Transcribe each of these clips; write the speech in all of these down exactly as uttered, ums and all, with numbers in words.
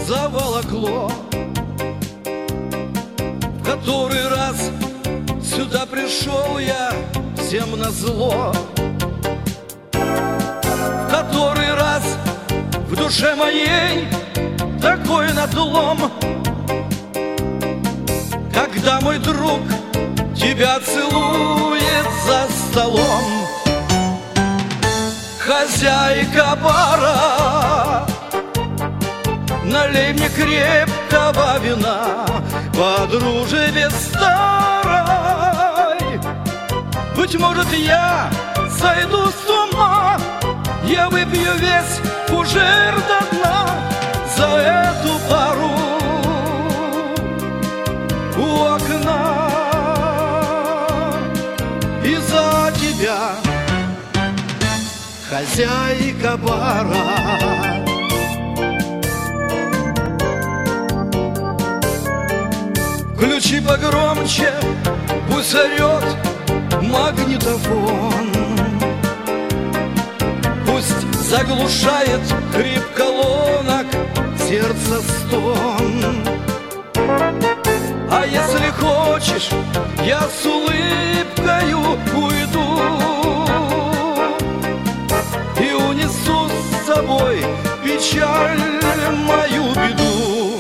заволокло. В который раз сюда пришел я всем назло. В который раз в душе моей такой надлом, когда мой друг тебя целует за столом. Хозяйка бара, налей мне крепкого вина по дружбе старой. Быть может, я сойду с ума, я выпью весь фужер до дна за эту пару у окна и за тебя, хозяйка бара. Включи погромче, пусть орет магнитофон, пусть заглушает хрип колонок сердца стон. А если хочешь, я с улыбкою уйду и унесу с собой печаль, мою беду.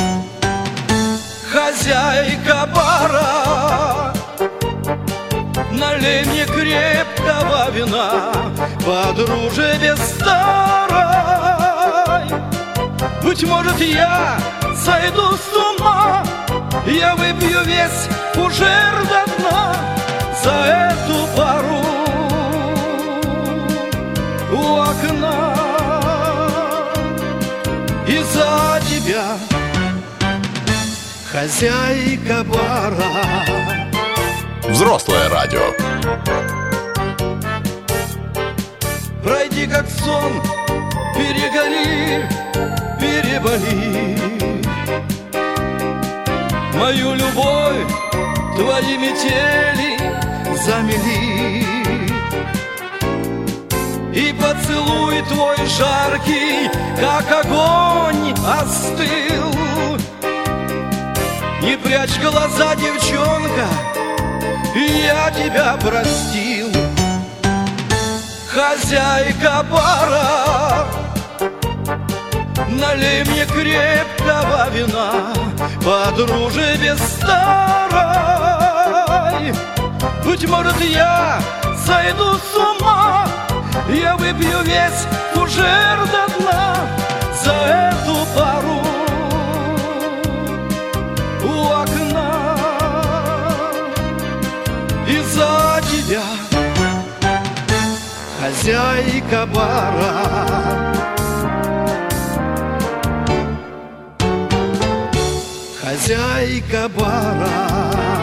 Хозяйка бара, налей мне крепкого вина по дружбе старой. Быть может, я сойду с ума, я выпью весь фужер до дна за эту пару у окна и за тебя, хозяйка бара. Взрослое радио. Пройди как сон, перегори, переболи мою любовь, твои метели замели. И поцелуй твой жаркий, как огонь, остыл. Не прячь глаза, девчонка, я тебя простил. Хозяйка бара, налей мне крепкого вина по дружбе старой. Быть может, я сойду с ума, я выпью весь фужер до дна за эту пару у окна и за тебя, хозяйка бара. Хозяйка бара.